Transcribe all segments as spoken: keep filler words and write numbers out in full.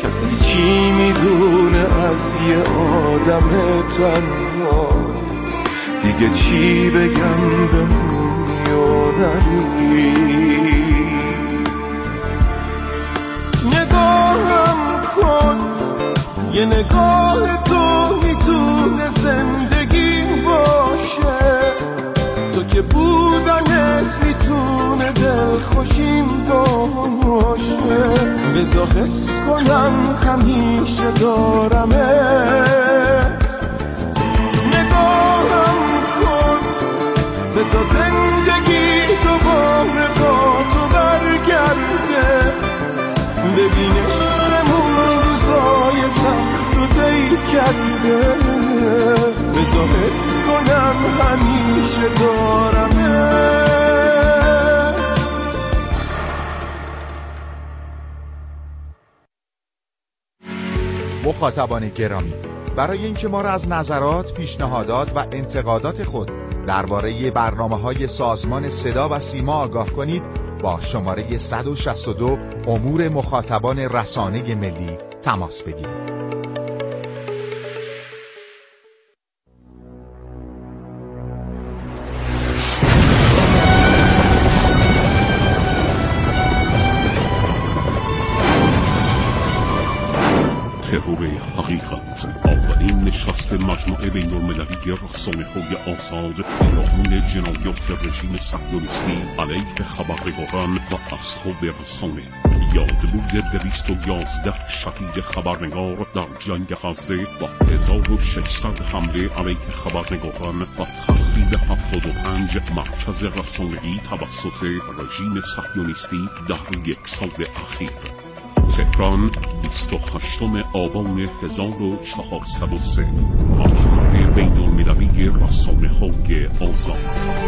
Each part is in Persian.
کسی چی میدونه از یه آدم تنها؟ دیگه چی بگم بمونی و نری؟ نگاهم کن، یه نگاه تو میتونه زندگی باشه، تو که بودنت میتونه دلخوشیم باشه. بذار حس کنم همیشه دارمه، نگاهم کن، بذار زندگی دوباره با تو برگرده. ببین عشقمون روزای سخت و طی کرده، بذار حس کنم همیشه دارمه. مخاطبان گرامی، برای اینکه ما را از نظرات، پیشنهادات و انتقادات خود درباره برنامه‌های سازمان صدا و سیما آگاه کنید، با شماره صد و شصت و دو امور مخاطبان رسانه ملی تماس بگیرید. ترور حقیقت، اولین نشست مجمع بین‌المللی رسانه‌های آزاد پیرامون جنایات رژیم صهیونیستی علیه خبرنگاران و اصحاب رسانه. یادبود دویست و یازده شهید خبرنگار در جنگ غزه با هزار و ششصد حمله علیه خبرنگاران و تخریب هفتاد و پنج مرکز رسانه‌ای توسط رژیم صهیونیستی در یک سال اخیر. تهران، بیست و هشتم آبان هزار و چهارصد و سه، مجمع بین‌المللی رسانه‌های آزاد.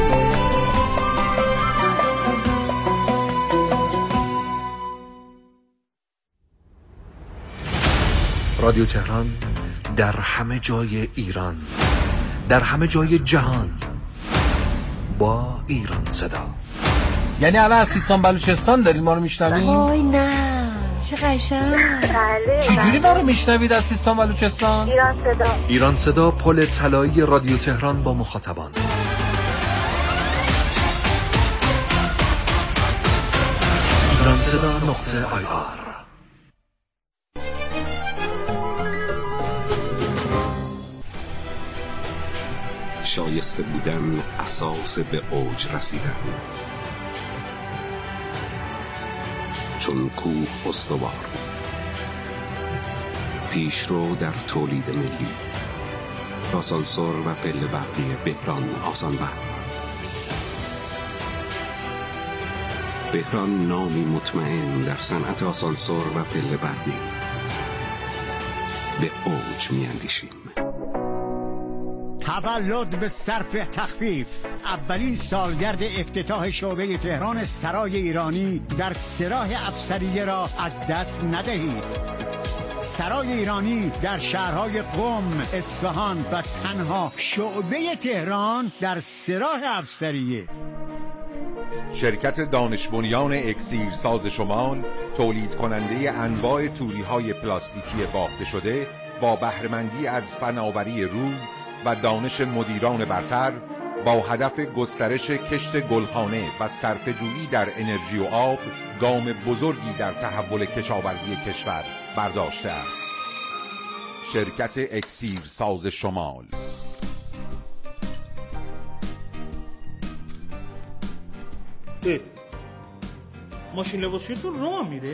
رادیو تهران در همه جای ایران، در همه جای جهان، با ایران صدا. یعنی الان از سیستان بلوچستان دارید ما رو میشنوید؟ وای نه، چه قشنگ. بله. چجوری ما رو میشنوید از سیستان بلوچستان؟ ایران صدا. ایران صدا، پل طلایی رادیو تهران با مخاطبان. ایران صدا نقطه آی آر. شایسته بودن اساس به اوج رسیدن. چون کوه استوار، پیشرو در تولید ملی، آسانسور و پله برقی بهران آسانبر. بهران نامی مطمئن در صنعت آسانسور و پله برقی. به اوج میاندیشیم. تولد به صرف تخفیف، اولین سالگرد افتتاح شعبه تهران سرای ایرانی در سراح افسریه را از دست ندهید. سرای ایرانی در شهرهای قم، اصفهان و تنها شعبه تهران در سراح افسریه. شرکت دانش بنیان اکسیر ساز شمال، تولید کننده انواع توری‌های پلاستیکی بافته شده، با بهره‌مندی از فناوری روز و دانش مدیران برتر، با هدف گسترش کشت گلخانه و صرفه‌جویی در انرژی و آب، گام بزرگی در تحول کشاورزی کشور برداشته است. شرکت اکسیر ساز شمال. ماشین لباسشویتون راه میره؟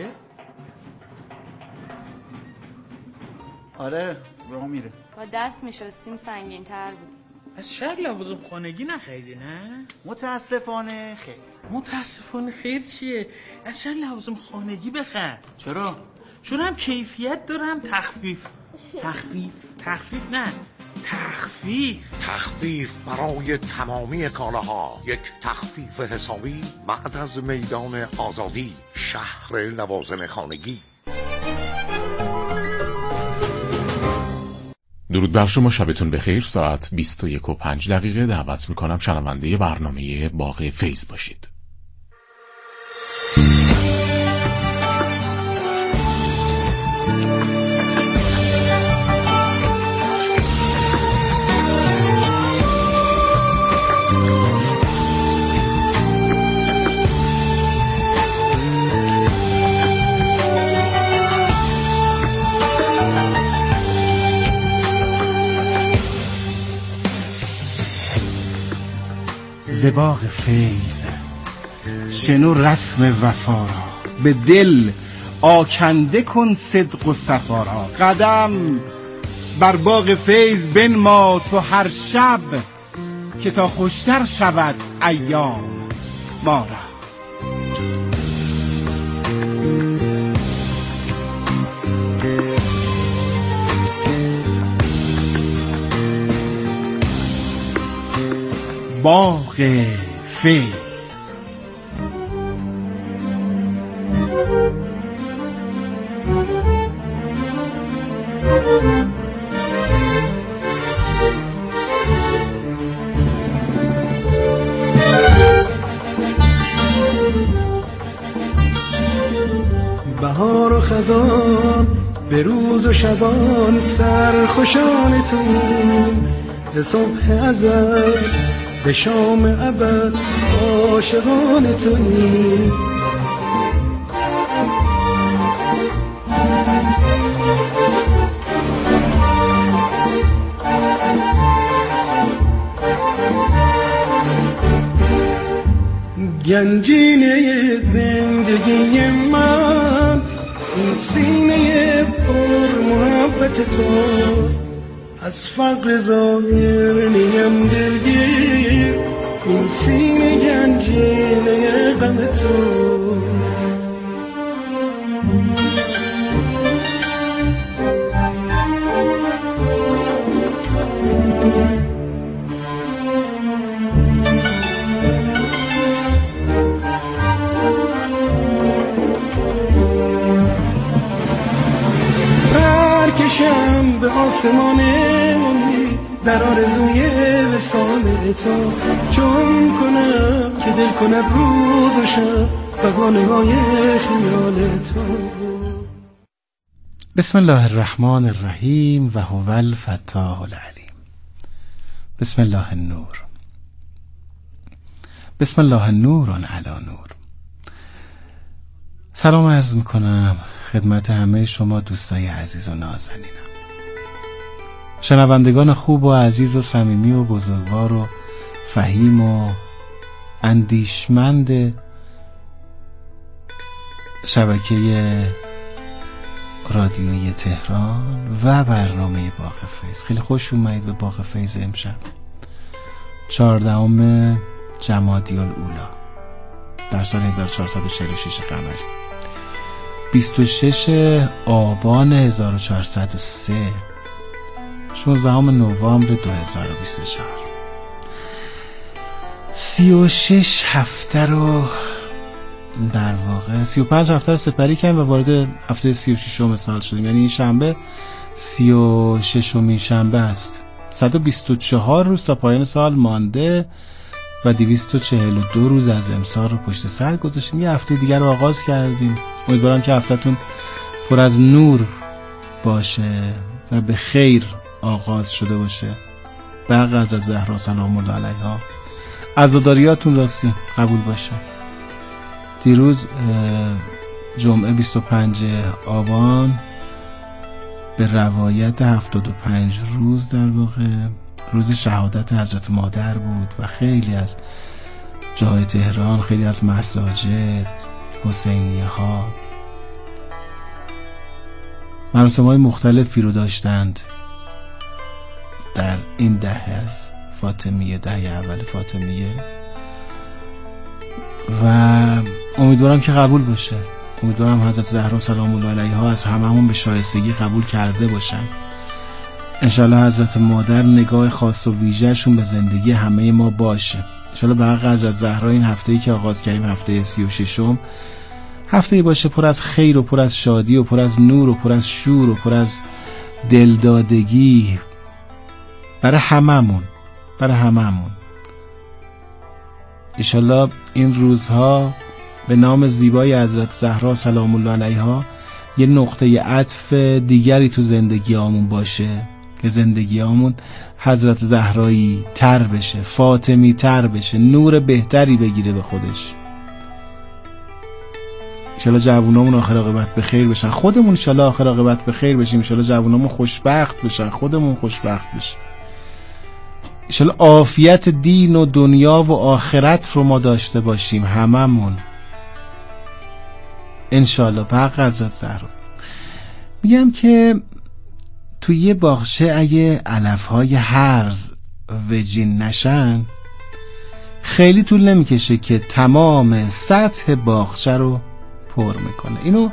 آره راه میره. با دست میشستیم سنگین تر بود. از شهر لوازم خانگی نخریدی نه؟ متاسفانه خیر. متاسفانه خیر چیه؟ از شهر لوازم خانگی بخر. چرا؟ چون هم کیفیت داره هم تخفیف. تخفیف؟ تخفیف نه، تخفیف. تخفیف برای تمامی کالاها. یک تخفیف حسابی بعد از میدان آزادی، شهر لوازم خانگی. درود بر شما، شبتون بخیر. ساعت بیست و یک و پنج دقیقه. دعوت میکنم شنونده برنامه باغ فیض باشید. ز باغ فیض شنو رسم وفا را، به دل آکنده کن صدق و صفا را. قدم بر باغ فیض بنما تو هر شب، که تا خوشتر شود ایام ما را. باغ فیض. بهار و خزان به روز و شبان سرخوشان توییم، ز صبح ازل به شام ابد عاشقان توییم. گنجینه زندگی من این سینه پر محبت توست، از فقر ظاهر نیم دلگیر، این سینه گنجینه غم توست. پرکشم به آسمان امید در آرزوی وصال تو، چون کنم که دل کند روز و شب بهانه های خیال تو. بسم الله الرحمن الرحیم و هو الفتاح العلیم. بسم الله النور. بسم الله نور علی نور. سلام عرض میکنم خدمت همه شما دوستای عزیز و نازنینم، شنوندگان خوب و عزیز و صمیمی و بزرگوار و فهیم و اندیشمند شبکه رادیویی تهران و برنامه باغ فیض. خیلی خوش اومدید به باغ فیض امشب چهاردهم جمادی الاولی در سال هزار و چهارصد و چهل و شش قمری، بیست و شش آبان هزار و چهارصد و سه، شانزدهم نوامبر دو هزار و بیست و چهار. سی و شش هفته رو در واقع سی و پنج هفته رو سپری کردیم و وارد هفته سی و ششم سال شدیم. یعنی این شنبه سی و ششمین شنبه است. صد و بیست و چهار روز تا پایان سال مانده و دویست و چهل و دو روز از امسال رو پشت سر گذاشتیم. یه هفته دیگر رو آغاز کردیم. امیدوارم که هفته‌تون پر از نور باشه و به خیر آغاز شده باشه. به حق حضرت زهرا سلام الله علیها عزاداریاتون راستی قبول باشه. دیروز جمعه بیست و پنج آبان به روایت هفتاد و پنج روز در واقع روز شهادت حضرت مادر بود و خیلی از جای تهران، خیلی از مساجد حسینیه ها مراسم های مختلفی رو داشتند در این دهه از فاطمیه، دهه اول فاطمیه، و امیدوارم که قبول باشه. امیدوارم حضرت زهرا سلام الله علیها از هممون به شایستگی قبول کرده باشن. انشالله حضرت مادر نگاه خاص و ویژه‌شون به زندگی همه ما باشه. انشالله به حق حضرت زهرا این هفته‌ای که آغاز کردیم، هفته سی و ششم، هفته‌ای باشه پر از خیر و پر از شادی و پر از نور و پر از شور و پر از دلدادگی برای هممون، برای هممون. انشالله این روزها به نام زیبای حضرت زهرا سلام الله علیها یه نقطه عطف دیگری تو زندگی همون باشه که زندگی همون حضرت زهرایی تر بشه، فاطمی تر بشه، نور بهتری بگیره به خودش. انشالله جوونامون آخر عاقبت به خیر بشن، خودمون انشالله آخر عاقبت به خیر بشیم، انشالله جوونامون خوشبخت بشن، خودمون خوشبخت بشیم. انشالله عافیت دین و دنیا و آخرت رو ما داشته باشیم هممون انشالله. به حق حضرت زهرا میگم که تو یه باغچه اگه علفهای هرز وجین نشن خیلی طول نمیکشه که تمام سطح باغچه رو پر میکنه. اینو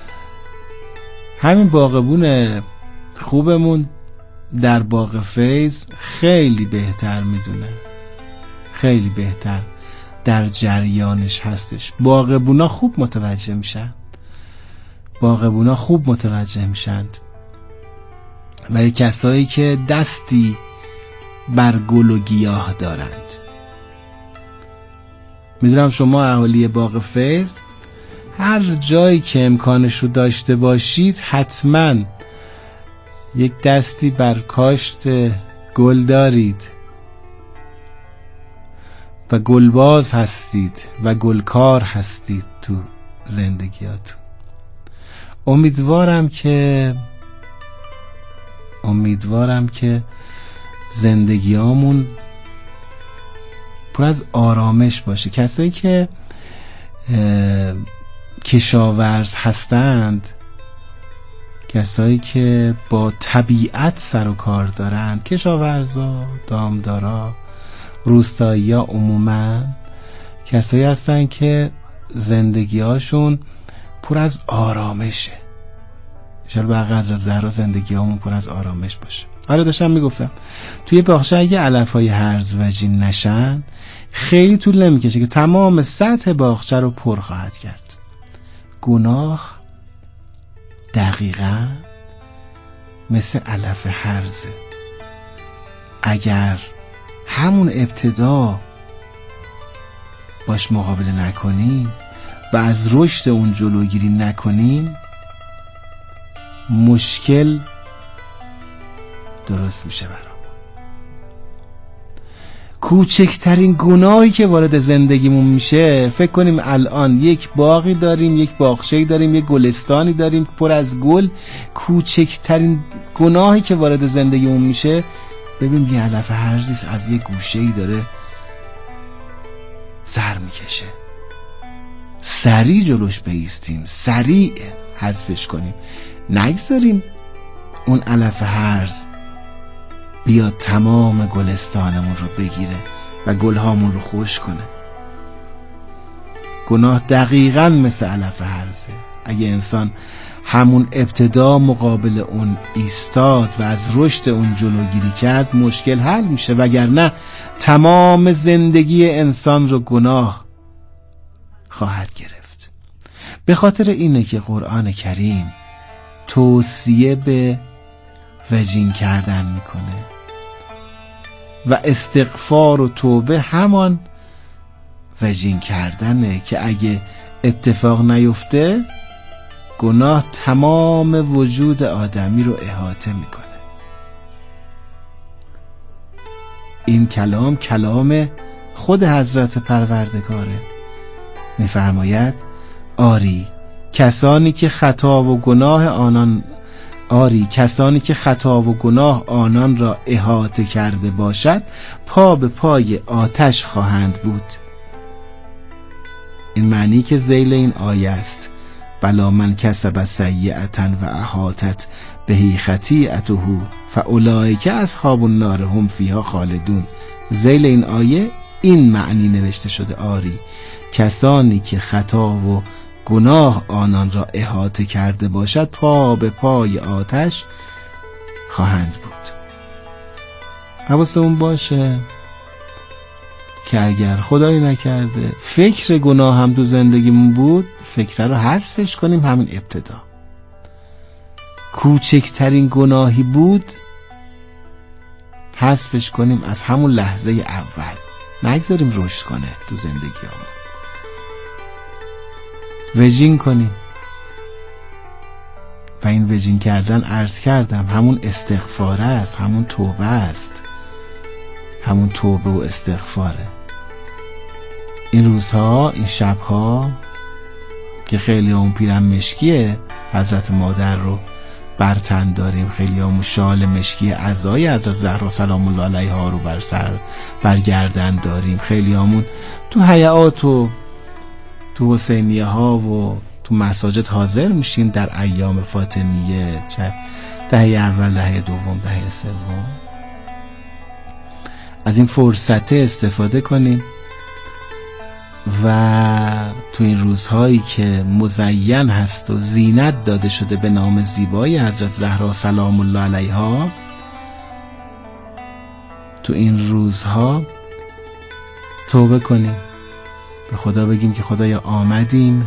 همین باغبون خوبمون در باغ فیض خیلی بهتر میدونه، خیلی بهتر در جریانش هستش. باغبونا خوب متوجه میشن، باغبونا خوب متوجه میشند و یک کسایی که دستی بر گل و گیاه دارند. میدونم شما اهالی باغ فیض هر جایی که امکانش رو داشته باشید حتما یک دستی بر کاشت گل دارید و گلباز هستید و گلکار هستید تو زندگیاتون. امیدوارم که امیدوارم که زندگیامون پر از آرامش باشه. کسایی که کشاورز هستند، کسایی که با طبیعت سر و کار دارند، کشاورزا، دامدارا، روستایی‌ها عموماً کسایی هستن که زندگی‌هاشون پر از آرامشه. انشالله به حضرت زهرا زندگی‌هامون پر از آرامش باشه. حالا داشتم میگفتم توی باغچه اگه علف‌های هرز وجین نشن خیلی طول نمیکشه که تمام سطح باغچه رو پر خواهد کرد. گناه دقیقاً مثل علف هرزه. اگر همون ابتدا باش مقابله نکنیم و از رشد اون جلوگیری نکنیم مشکل درست میشه برام. کوچکترین گناهی که وارد زندگیمون میشه، فکر کنیم الان یک باغی داریم، یک باغچه‌ای داریم، یک گلستانی داریم پر از گل، کوچکترین گناهی که وارد زندگیمون میشه ببین یه علف هرزی از یه گوشه‌ای داره سر میکشه، سریع جلوش بایستیم، سریع حذفش کنیم، نگذاریم اون علف هرز بیاد تمام گلستانمون رو بگیره و گلهامون رو خوش کنه. گناه دقیقاً مثل علف هرزه. اگه انسان همون ابتدا مقابل اون ایستاد و از رشد اون جلوگیری کرد مشکل حل میشه، وگرنه تمام زندگی انسان رو گناه خواهد گرفت. به خاطر اینه که قرآن کریم توصیه به وجین کردن میکنه و استغفار و توبه همان وجین کردنه که اگه اتفاق نیفته گناه تمام وجود آدمی رو احاطه میکنه. این کلام کلام خود حضرت پروردگاره. میفرماید آری کسانی که خطا و گناه آنان آری کسانی که خطا و گناه آنان را احاطه کرده باشد پا به پای آتش خواهند بود. این معنی که ذیل این آیه است بلا من کسب سیئتا و احاطت بهی خطیئته فاولئک اصحاب النار هم فیها خالدون. ذیل این آیه این معنی نوشته شده آری کسانی که خطا و گناه آنان را احاطه کرده باشد پا به پای آتش خواهند بود. حواسمون باشه که اگر خدایی نکرده فکر گناه هم تو زندگیمون بود فکر رو حذفش کنیم همین ابتدا. کوچکترین گناهی بود حذفش کنیم از همون لحظه اول، نگذاریم رشد کنه تو زندگیمون. وجین کنیم و این وجین کردن عرض کردم همون استغفاره است، همون توبه است، همون توبه و استغفاره. این روزها این شبها که خیلی اون پیرن مشکیه حضرت مادر رو برتن داریم، خیلیامون شال مشکی عزای حضرت زهرا سلام الله علیها رو بر سر برگردن داریم، خیلیامون تو هیئات و تو حسینیه ها و تو مساجد حاضر میشیم در ایام فاطمیه، چه دهه اول، دهه دوم، دهه سوم. از این فرصت استفاده کنیم و تو این روزهایی که مزین هست و زینت داده شده به نام زیبایی حضرت زهرا سلام الله علیها، تو این روزها توبه کنیم، به خدا بگیم که خدایا آمدیم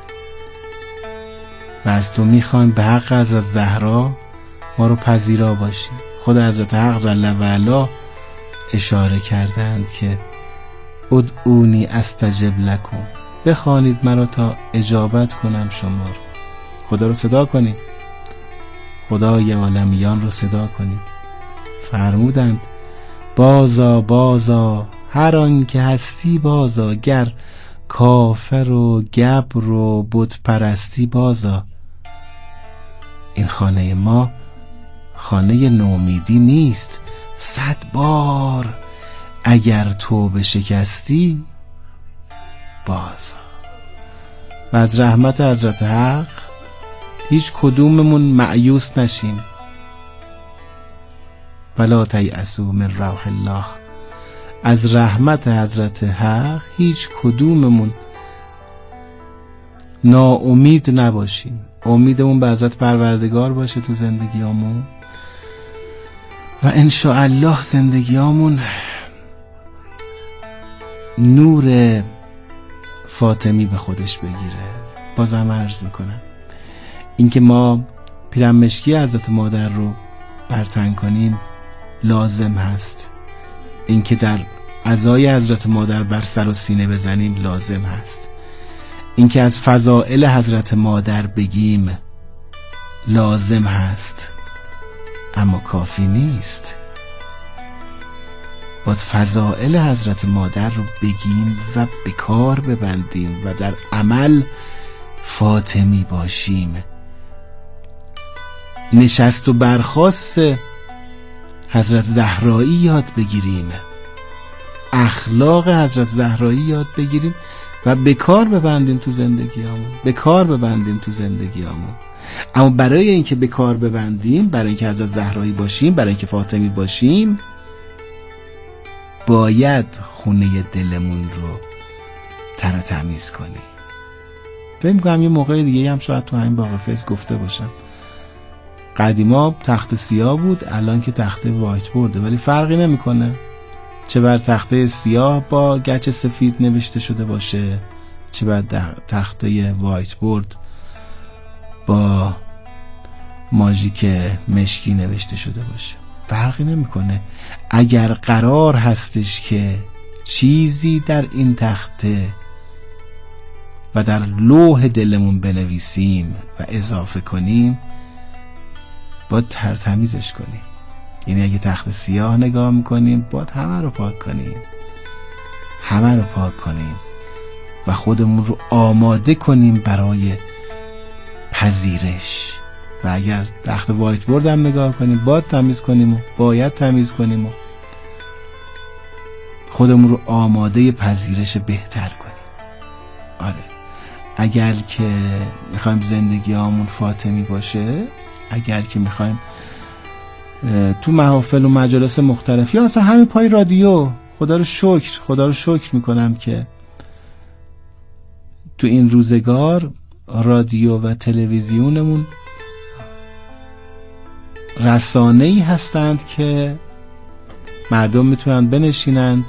و از تو میخوایم به حق حضرت زهرا ما رو پذیرا باشیم. خدا حضرت حق جل و علا اشاره کردند که ادعونی استجب لکم، بخوانید مرا تا اجابت کنم شما رو. خدا رو صدا کنید، خدای عالمیان رو صدا کنید. فرمودند بازا بازا هر آن که هستی بازا، گر کافر و گبر و بت پرستی بازا. این خانه ما خانه نومیدی نیست، صد بار اگر توبه شکستی بازا. و از رحمت حضرت حق هیچ کدوممون مایوس نشیم. ولا تیأسوا من روح الله، از رحمت حضرت حق هیچ کدوممون ناامید نباشیم. امیدمون به حضرت پروردگار باشه تو زندگیامون و انشاءالله زندگیامون نور فاطمی به خودش بگیره. بازم عرض میکنم اینکه ما پیرمشکی حضرت مادر رو برتن کنیم لازم هست، اینکه در عزای حضرت مادر بر سر و سینه بزنیم لازم هست، اینکه از فضائل حضرت مادر بگیم لازم هست، اما کافی نیست. باید فضائل حضرت مادر رو بگیم و به کار ببندیم و در عمل فاطمی باشیم. نشست و برخاست حضرت زهرایی یاد بگیریم، اخلاق حضرت زهرایی یاد بگیریم و به کار ببندیم تو زندگیامون، به کار ببندیم تو زندگیامون. اما برای اینکه به کار ببندیم، برای اینکه حضرت زهرایی باشیم، برای اینکه فاطمی باشیم، باید خونه دلمون رو تر و تمیز کنیم. فکر می‌کنم یه موقع دیگه هم شاید تو همین باغ فیض گفته باشم، قدیما تخت سیاه بود، الان که تخت وایت بورده، ولی فرقی نمیکنه چه بر تخته سیاه با گچ سفید نوشته شده باشه، چه بر تخته وایت بورد با ماژیک مشکی نوشته شده باشه، فرقی نمیکنه. اگر قرار هستش که چیزی در این تخته و در لوح دلمون بنویسیم و اضافه کنیم، باید ترتمیزش کنیم. یعنی اگه تخت سیاه نگاه میکنیم، باید همه رو پاک کنیم، همه رو پاک کنیم و خودمون رو آماده کنیم برای پذیرش. و اگر تخت وایت بورد هم نگاه کنیم، باید تمیز کنیم و باید تمیز کنیم و خودمون رو آماده پذیرش بهتر کنیم. آره، اگر که میخوایم زندگی همون فاطمی باشه، اگر که میخوایم تو محافل و مجالس مختلف یا اصلا همین پای رادیو، خدا رو شکر خدا رو شکر میکنم که تو این روزگار رادیو و تلویزیونمون رسانه‌ای هستند که مردم میتونن بنشینند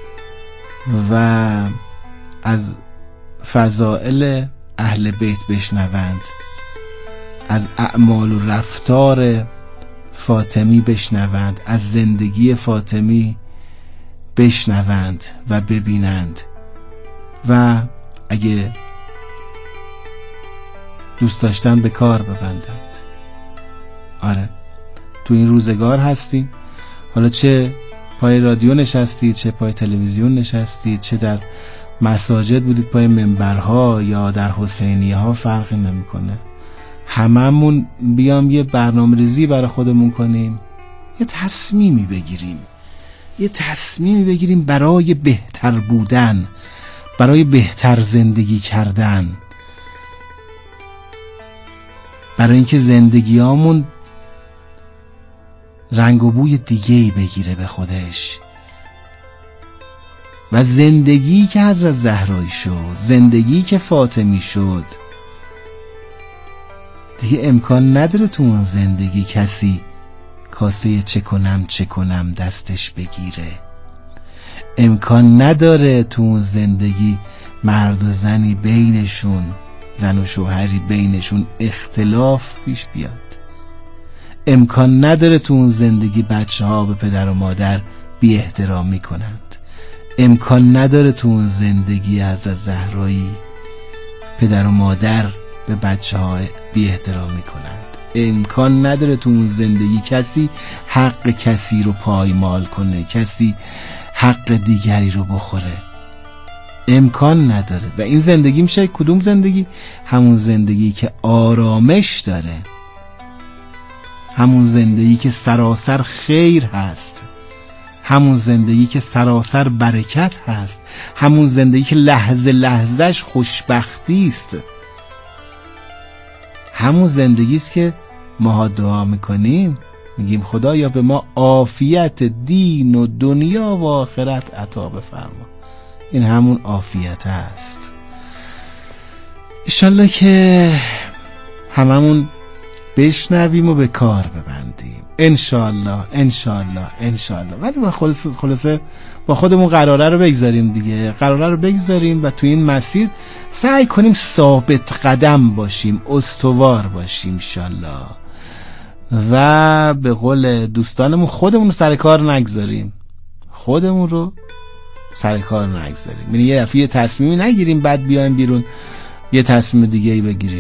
و از فضائل اهل بیت بشنوند، از اعمال و رفتار فاطمی بشنوند، از زندگی فاطمی بشنوند و ببینند و اگه دوست داشتن به کار ببندند. آره، تو این روزگار هستیم، حالا چه پای رادیو نشستید، چه پای تلویزیون نشستید، چه در مساجد بودید پای منبرها یا در حسینیه ها، فرقی نمیکنه. هممون بیام یه برنامه ریزی برای خودمون کنیم، یه تصمیمی بگیریم یه تصمیمی بگیریم برای بهتر بودن، برای بهتر زندگی کردن، برای اینکه زندگیامون رنگ و بوی دیگه‌ای بگیره به خودش. و زندگی که حضرت زهرایی شد، زندگی که فاطمی شد، دیگه امکان نداره تو اون زندگی کسی کاسه چه کنم چه کنم دستش بگیره. امکان نداره تو اون زندگی مرد و زنی بینشون، زن و شوهری بینشون اختلاف پیش بیاد. امکان نداره تو اون زندگی بچه ها به پدر و مادر بی احترامی کنند. امکان نداره تو اون زندگی حضرت زهرایی پدر و مادر به بچه ها بی احترامی کنند. امکان نداره تو اون زندگی کسی حق کسی رو پایمال کنه، کسی حق دیگری رو بخوره. امکان نداره. و این زندگی میشه کدوم زندگی؟ همون زندگی که آرامش داره، همون زندگی که سراسر خیر هست، همون زندگی که سراسر برکت هست، همون زندگی که لحظه لحظهش خوشبختی است، همون زندگی است که ما دعا میکنیم، میگیم خدایا به ما عافیت دین و دنیا و آخرت عطا بفرما. این همون عافیت است. انشالله که هممون بشنویم و به کار ببندیم. انشالله انشالله انشالله. ولی ما خلاصه خلاصه با خودمون قراره رو بگذاریم دیگه، قراره رو بگذاریم و تو این مسیر سعی کنیم ثابت قدم باشیم، استوار باشیم انشالله. و به قول دوستانمون خودمون رو سر کار نگذاریم، خودمون رو سر کار نگذاریم. یعنی یه دفعه تصمیمی نگیریم بعد بیایم بیرون یه تصمیم دیگه ای بگیریم.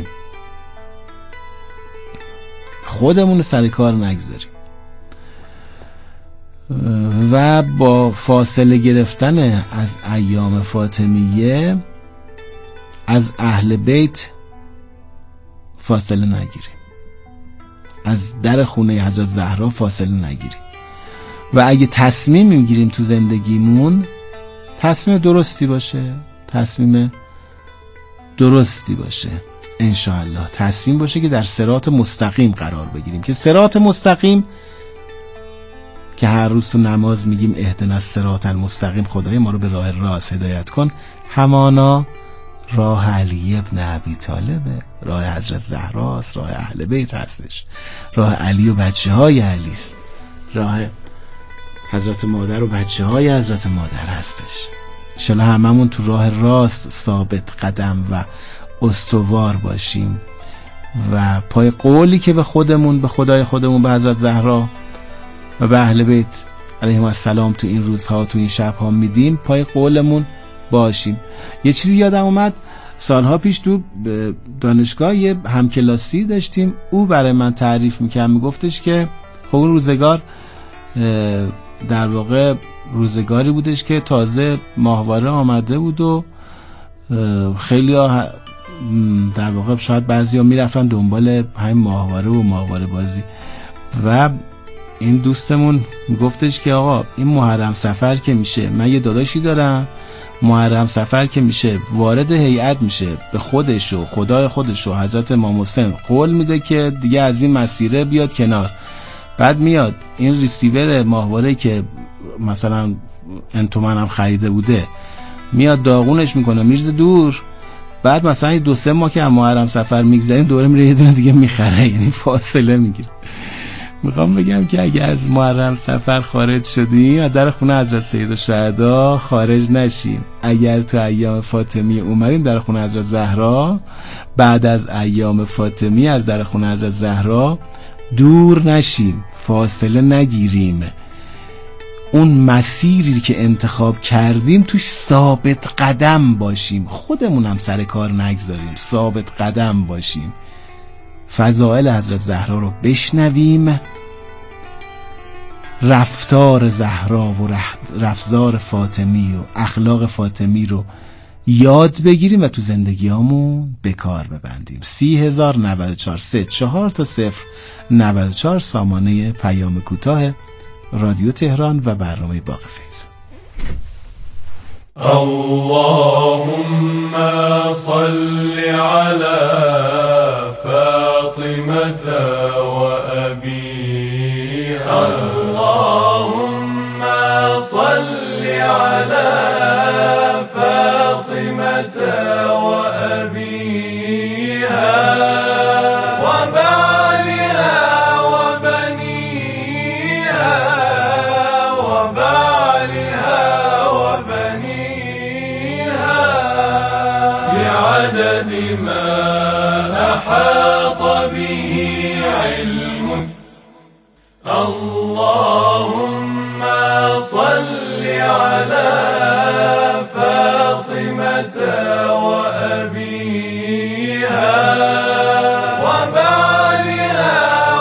خودمون رو سر کار نگذاریم. و با فاصله گرفتن از ایام فاطمیه از اهل بیت فاصله نگیریم، از در خونه حضرت زهرا فاصله نگیریم. و اگه تصمیم میگیریم تو زندگیمون تصمیم درستی باشه، تصمیم درستی باشه انشاءالله، تصمیم باشه که در صراط مستقیم قرار بگیریم. که صراط مستقیم که هر روز تو نماز میگیم اهدنا الصراط المستقیم، خدای ما رو به راه راست هدایت کن، همانا راه علی ابن ابی طالبه، راه حضرت زهراست، راه اهل بیت هستش، راه علی و بچه های علی است، راه حضرت مادر و بچه های حضرت مادر هستش. انشالله هممون تو راه راست ثابت قدم و استوار باشیم و پای قولی که به خودمون، به خدای خودمون، به حضرت زهرا و به اهل بیت علیهم السلام تو این روزها، تو این شبها میدیم، پای قولمون باشیم. یه چیزی یادم اومد، سالها پیش تو دانشگاه یه همکلاسی داشتیم، او برای من تعریف میکرد، میگفتش که خب اون روزگار در واقع روزگاری بودش که تازه ماهواره آمده بود و خیلی ها در واقع شاید بعضی ها میرفتن دنبال همین ماهواره و ماهواره بازی. و این دوستمون میگفتش که آقا این محرم سفر که میشه، من یه داداشی دارم، محرم سفر که میشه وارد هیئت میشه، به خودش و خدای خودش و حضرت امام حسین قول میده که دیگه از این مسیره بیاد کنار. بعد میاد این ریسیور ماهواره که مثلا انتومن هم خریده بوده، میاد داغونش میکنه میرزه دور. بعد مثلا دو سه ماه که هم محرم سفر میگذاریم دوره میره یه دونه دیگه میخره، یعنی فاصله میگیره. میخوام بگم که اگه از محرم سفر خارج شدیم از در خونه حضرت سیدالشهدا خارج نشیم. اگر تو ایام فاطمی اومدیم در خونه حضرت زهرا، بعد از ایام فاطمی از در خونه حضرت زهرا دور نشیم، فاصله نگیریم. اون مسیری که انتخاب کردیم توش ثابت قدم باشیم، خودمونم سر کار نگذاریم، ثابت قدم باشیم، فضائل حضرت زهرا رو بشنویم، رفتار زهرا و رفتار فاطمی و اخلاق فاطمی رو یاد بگیریم و تو زندگیامون به کار ببندیم. سی هزار نود و چهار سه چهار تا صفر نود و چهار سامانه پیام کوتاه رادیو تهران و برنامه باغ فیض. اللهم صل على فاطمة وأبيها اللهم صل على فاطمة وأبيها وبعلها وبنيها وبعلها وبنيها بعدد ما أحاط به علمك اللهم صل على فاطمة وأبيها وبعلها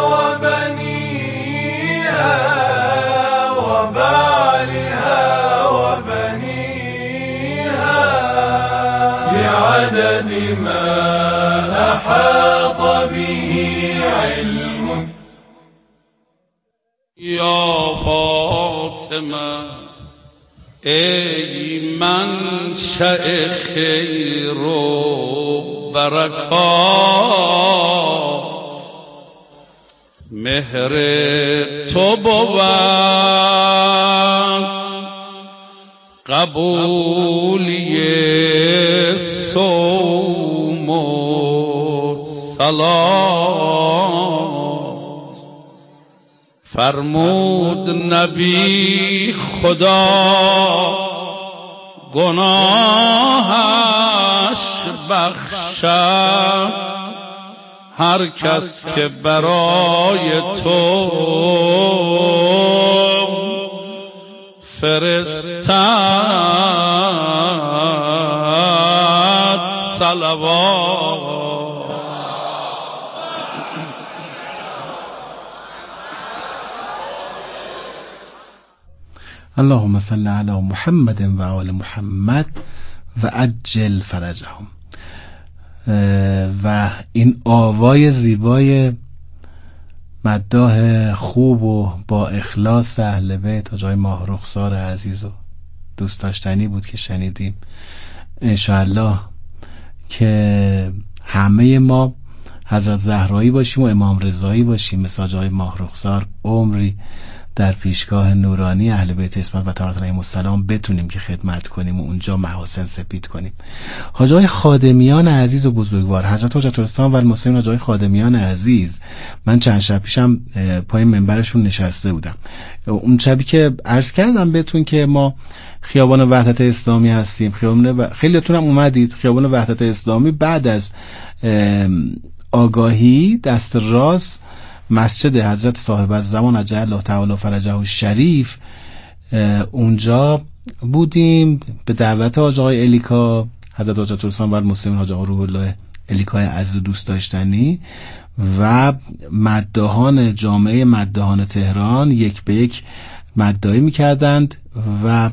وبنيها وبعلها وبنيها بعدد ما أحاط به علمك یا فاطمه ای منشأ خیر و برکات مهر تو بود قبولی صوم و صلات فرمود نبی خدا گناهش بخشد هر کس که برای تو فرستد صلوات. اللهم صل علی محمد و آل محمد و عجل فرجهم. و این آوای زیبای مداح خوب و با اخلاص اهل بیت حاج آقای ماه رخسار عزیز و دوست داشتنی بود که شنیدیم. انشاءالله که همه ما حضرت زهرایی باشیم و امام رضایی باشیم مثل حاج آقای ماه رخسار عمری در پیشگاه نورانی اهل بیت اسمت و طهارت علیهم السلام بتونیم که خدمت کنیم و اونجا محاسن سپید کنیم. حاج آقای خادمیان عزیز و بزرگوار حضرت حجت الاسلام و المسلمین حاج آقای خادمیان عزیز، من چند شب پیشم پای منبرشون نشسته بودم. اون شبی که عرض کردم بهتون که ما خیابان وحدت اسلامی هستیم، خیابان و... خیلیتون هم اومدید خیابان وحدت اسلامی، بعد از آگاهی دست راست مسجد حضرت صاحب الزمان عجل الله تعالی فرجه الشریف، اونجا بودیم به دعوت حاج آقای الیکا حضرت حجت الاسلام و المسلمین حاج آقای روح الله الیکای عزیز و دوست داشتنی و مداحان جامعه مداحان تهران یک به یک مداحی میکردند و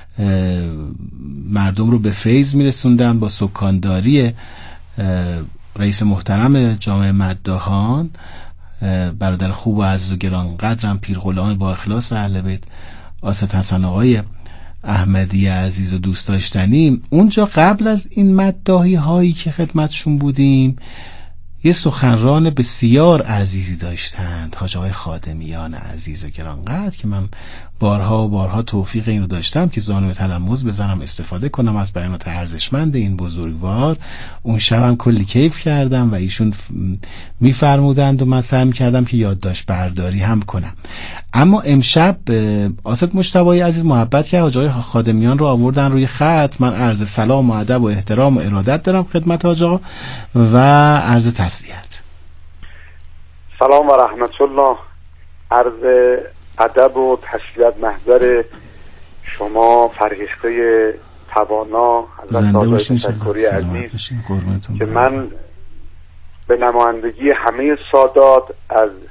مردم رو به فیض میرسوندن با سکانداری رئیس محترم جامعه مداحان برادر خوب و عزیز و گرانقدرم پیرغلام با اخلاص اهل بیت آسد حسن آقای احمدی عزیز و دوست داشتنی. اونجا قبل از این مداحی هایی که خدمتشون بودیم یه سخنران بسیار عزیزی داشتند حاج آقای خادمیان عزیز و گرانقدر که من بارها و بارها توفیق این رو داشتم که زانو تلمذ بزنم استفاده کنم از بیانات ارزشمند این بزرگوار. اون شبم کلی کیف کردم و ایشون میفرمودند و من سعی می‌کردم که یادداشت برداری هم کنم. اما امشب آسد مجتبی عزیز محبت کرد حاج آقای خادمیان رو آوردن روی خط. من عرض سلام و ادب و احترام و ارادت دارم خدمت حاج آقا و عرض تسلیت. سلام و رحمت الله. عرض ادب و تسلیت محضر شما فرهیخته توانا حضرت آقای تشکری عزیز که من به نمایندگی همه سادات از